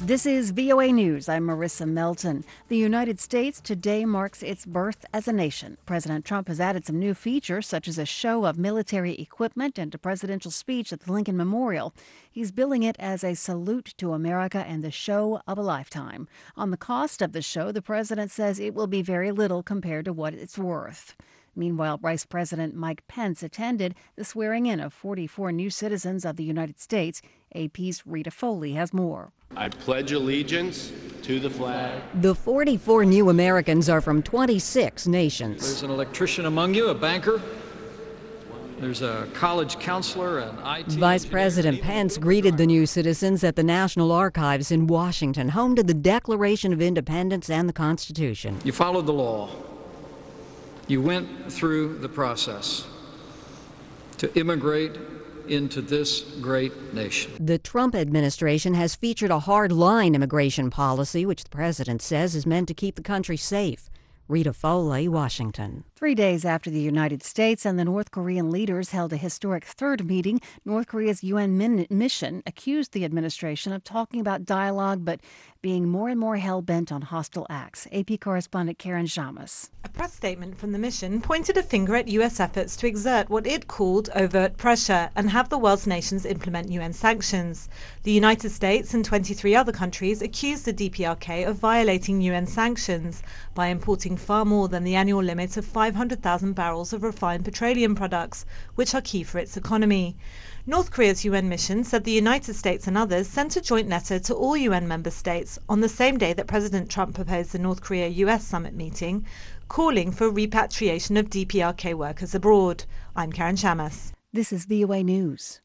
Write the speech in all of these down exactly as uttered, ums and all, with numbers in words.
This is V O A News. I'm Marissa Melton. The United States today marks its birth as a nation. President Trump has added some new features, such as a show of military equipment and a presidential speech at the Lincoln Memorial. He's billing it as a salute to America and the show of a lifetime. On the cost of the show, the president says it will be very little compared to what it's worth. Meanwhile, Vice President Mike Pence attended the swearing-in of forty-four new citizens of the United States. A P's Rita Foley has more. I pledge allegiance to the flag. The forty-four new Americans are from twenty-six nations. There's an electrician among you, a banker. There's a college counselor, an I T Vice President Pence greeted the new citizens at the National Archives in Washington, home to the Declaration of Independence and the Constitution. You followed the law. You went through the process to immigrate into this great nation. The Trump administration has featured a hard-line immigration policy, which the president says is meant to keep the country safe. Rita Foley, Washington. Three days after the United States and the North Korean leaders held a historic third meeting, North Korea's U N min- mission accused the administration of talking about dialogue but being more and more hell-bent on hostile acts. A P correspondent Karen Shamas. A press statement from the mission pointed a finger at U S efforts to exert what it called overt pressure and have the world's nations implement U N sanctions. The United States and twenty-three other countries accused the D P R K of violating U N sanctions by importing far more than the annual limit of five hundred thousand barrels of refined petroleum products, which are key for its economy. North Korea's U N mission said the United States and others sent a joint letter to all U N member states on the same day that President Trump proposed the North Korea-U S summit meeting, calling for repatriation of D P R K workers abroad. I'm Karen Shamas. This is V O A News.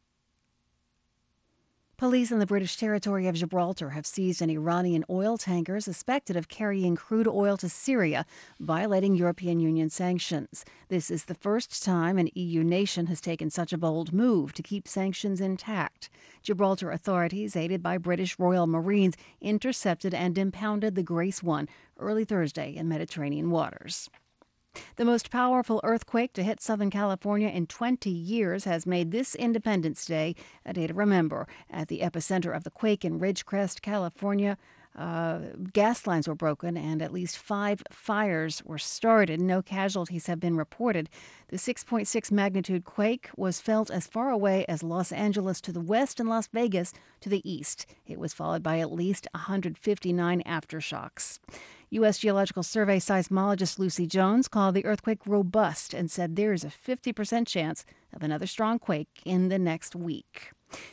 Police in the British territory of Gibraltar have seized an Iranian oil tanker suspected of carrying crude oil to Syria, violating European Union sanctions. This is the first time an E U nation has taken such a bold move to keep sanctions intact. Gibraltar authorities, aided by British Royal Marines, intercepted and impounded the Grace One early Thursday in Mediterranean waters. The most powerful earthquake to hit Southern California in twenty years has made this Independence Day a day to remember. At the epicenter of the quake in Ridgecrest, California, uh, gas lines were broken and at least five fires were started. No casualties have been reported. The six point six magnitude quake was felt as far away as Los Angeles to the west and Las Vegas to the east. It was followed by at least one hundred fifty-nine aftershocks. U S Geological Survey seismologist Lucy Jones called the earthquake robust and said there is a fifty percent chance of another strong quake in the next week.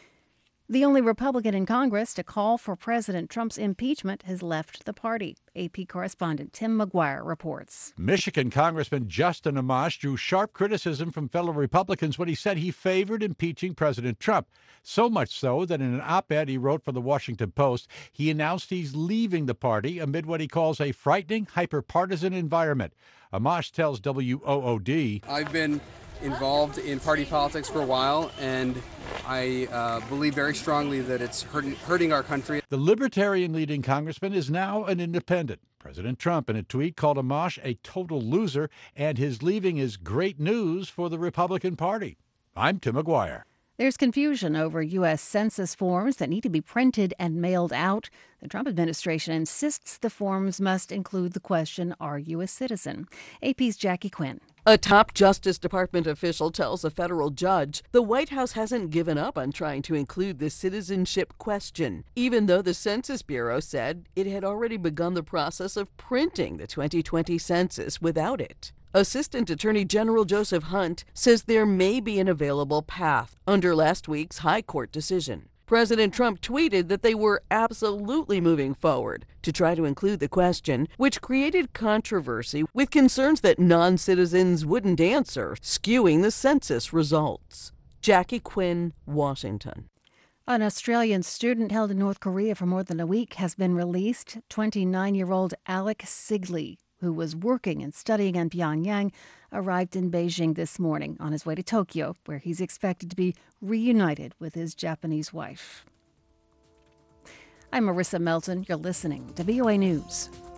The only Republican in Congress to call for President Trump's impeachment has left the party. A P correspondent Tim McGuire reports. Michigan Congressman Justin Amash drew sharp criticism from fellow Republicans when he said he favored impeaching President Trump. So much so that in an op-ed he wrote for the Washington Post, he announced he's leaving the party amid what he calls a frightening, hyper-partisan environment. Amash tells W O O D, I've been involved in party politics for a while, and I uh, believe very strongly that it's hurting, hurting our country. The Libertarian-leading congressman is now an independent. President Trump, in a tweet, called Amash a total loser, and his leaving is great news for the Republican Party. I'm Tim McGuire. There's confusion over U S Census forms that need to be printed and mailed out. The Trump administration insists the forms must include the question, are you a citizen? A P's Jackie Quinn. A top Justice Department official tells a federal judge the White House hasn't given up on trying to include the citizenship question, even though the Census Bureau said it had already begun the process of printing the twenty twenty census without it. Assistant Attorney General Joseph Hunt says there may be an available path under last week's High Court decision. President Trump tweeted that they were absolutely moving forward to try to include the question, which created controversy with concerns that non-citizens wouldn't answer, skewing the census results. Jackie Quinn, Washington. An Australian student held in North Korea for more than a week has been released. twenty-nine-year-old Alec Sigley, who was working and studying in Pyongyang, arrived in Beijing this morning on his way to Tokyo, where he's expected to be reunited with his Japanese wife. I'm Marissa Melton. You're listening to V O A News.